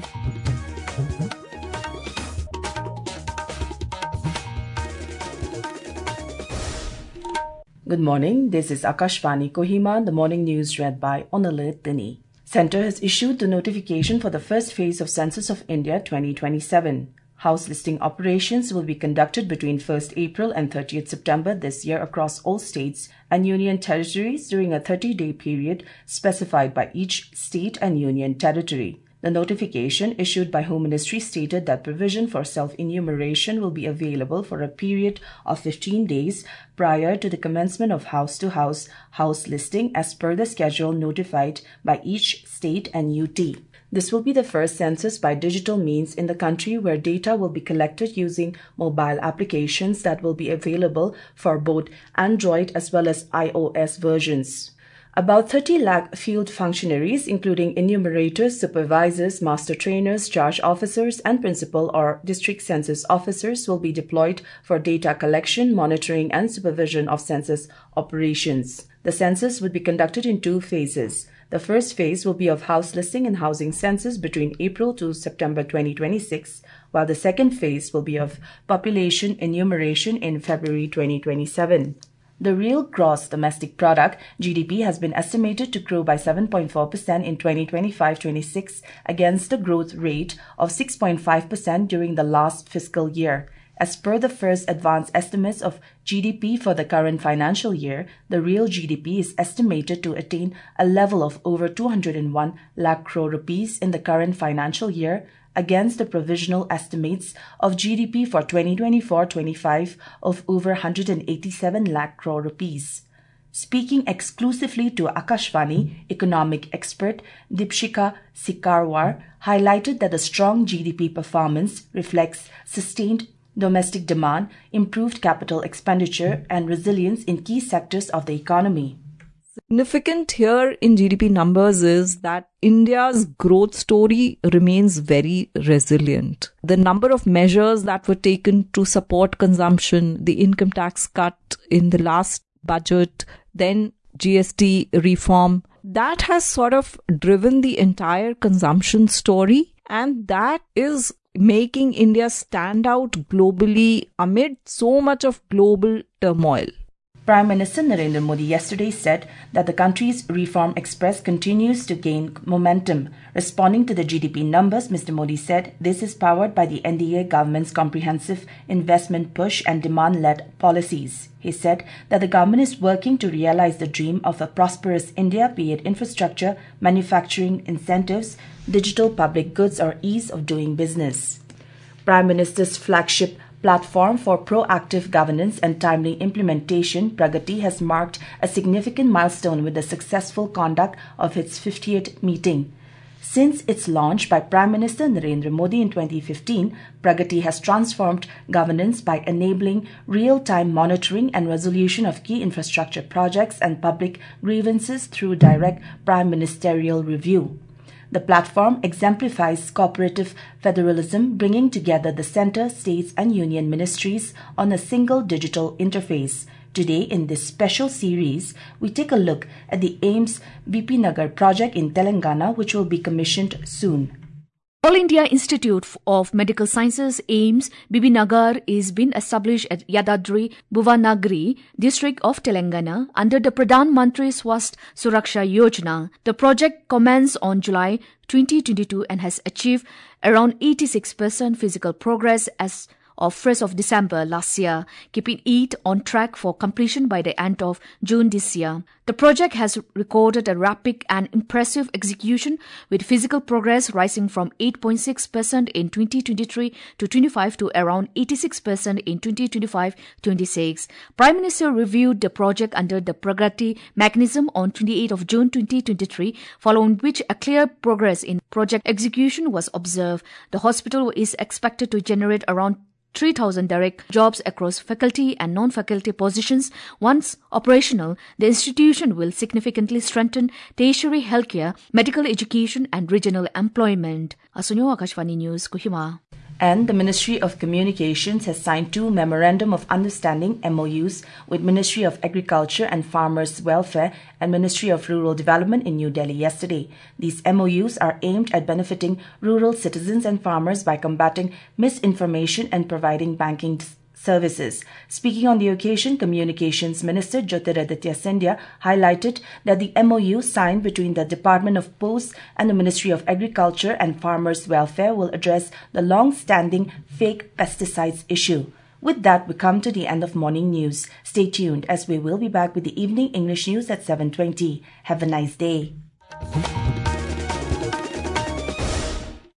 Good morning, this is Akashvani Kohima, the morning news read by Onalit Dini. Centre has issued the notification for the first phase of Census of India 2027. House listing operations will be conducted between 1st April and 30th September this year across all states and union territories during a 30-day period specified by each state and union territory. The notification issued by Home Ministry stated that provision for self-enumeration will be available for a period of 15 days prior to the commencement of house-to-house house listing as per the schedule notified by each state and UT. This will be the first census by digital means in the country where data will be collected using mobile applications that will be available for both Android as well as iOS versions. About 30 lakh field functionaries, including enumerators, supervisors, master trainers, charge officers, and principal or district census officers will be deployed for data collection, monitoring, and supervision of census operations. The census would be conducted in 2 phases. The first phase will be of house listing and housing census between April to September 2026, while the second phase will be of population enumeration in February 2027. The real gross domestic product, GDP, has been estimated to grow by 7.4% in 2025-26 against the growth rate of 6.5% during the last fiscal year. As per the first advanced estimates of GDP for the current financial year, the real GDP is estimated to attain a level of over 201 lakh crore rupees in the current financial year, against the provisional estimates of GDP for 2024-25 of over 187 lakh crore rupees. Speaking exclusively to Akashvani, economic expert Deepshika Sikarwar highlighted that the strong GDP performance reflects sustained domestic demand, improved capital expenditure, and resilience in key sectors of the economy. Significant here in GDP numbers is that India's growth story remains very resilient. The number of measures that were taken to support consumption, the income tax cut in the last budget, then GST reform, that has sort of driven the entire consumption story, and that is making India stand out globally amid so much of global turmoil. Prime Minister Narendra Modi yesterday said that the country's reform express continues to gain momentum. Responding to the GDP numbers, Mr. Modi said this is powered by the NDA government's comprehensive investment push and demand-led policies. He said that the government is working to realize the dream of a prosperous India, be it infrastructure, manufacturing incentives, digital public goods, or ease of doing business. Prime Minister's flagship platform for proactive governance and timely implementation, Pragati, has marked a significant milestone with the successful conduct of its 50th meeting. Since its launch by Prime Minister Narendra Modi in 2015, Pragati has transformed governance by enabling real-time monitoring and resolution of key infrastructure projects and public grievances through direct prime ministerial review. The platform exemplifies cooperative federalism, bringing together the centre, states and union ministries on a single digital interface. Today, in this special series, we take a look at the AIIMS BP Nagar project in Telangana, which will be commissioned soon. All India Institute of Medical Sciences AIIMS Bibinagar is being established at Yadadri Bhuvanagiri district of Telangana under the Pradhan Mantri Swasth Suraksha Yojana. The project commenced on July 2022 and has achieved around 86% physical progress as of 1st of December last year, keeping it on track for completion by the end of June this year. The project has recorded a rapid and impressive execution, with physical progress rising from 8.6% in 2023 to 25 to around 86% in 2025-26. Prime Minister reviewed the project under the Pragati mechanism on 28 of June 2023, following which a clear progress in project execution was observed. The hospital is expected to generate around 3,000 direct jobs across faculty and non-faculty positions. Once operational, the institution will significantly strengthen tertiary healthcare, medical education and regional employment. Asunyo Akashvani News, Kohima. And the Ministry of Communications has signed 2 Memorandum of Understanding MOUs with Ministry of Agriculture and Farmers Welfare and Ministry of Rural Development in New Delhi yesterday. These MOUs are aimed at benefiting rural citizens and farmers by combating misinformation and providing banking services. Speaking on the occasion, Communications Minister Jyotiraditya Scindia highlighted that the MOU signed between the Department of Posts and the Ministry of Agriculture and Farmers Welfare will address the long-standing fake pesticides issue. With that, we come to the end of morning news. Stay tuned as we will be back with the evening English news at 7:20. Have a nice day.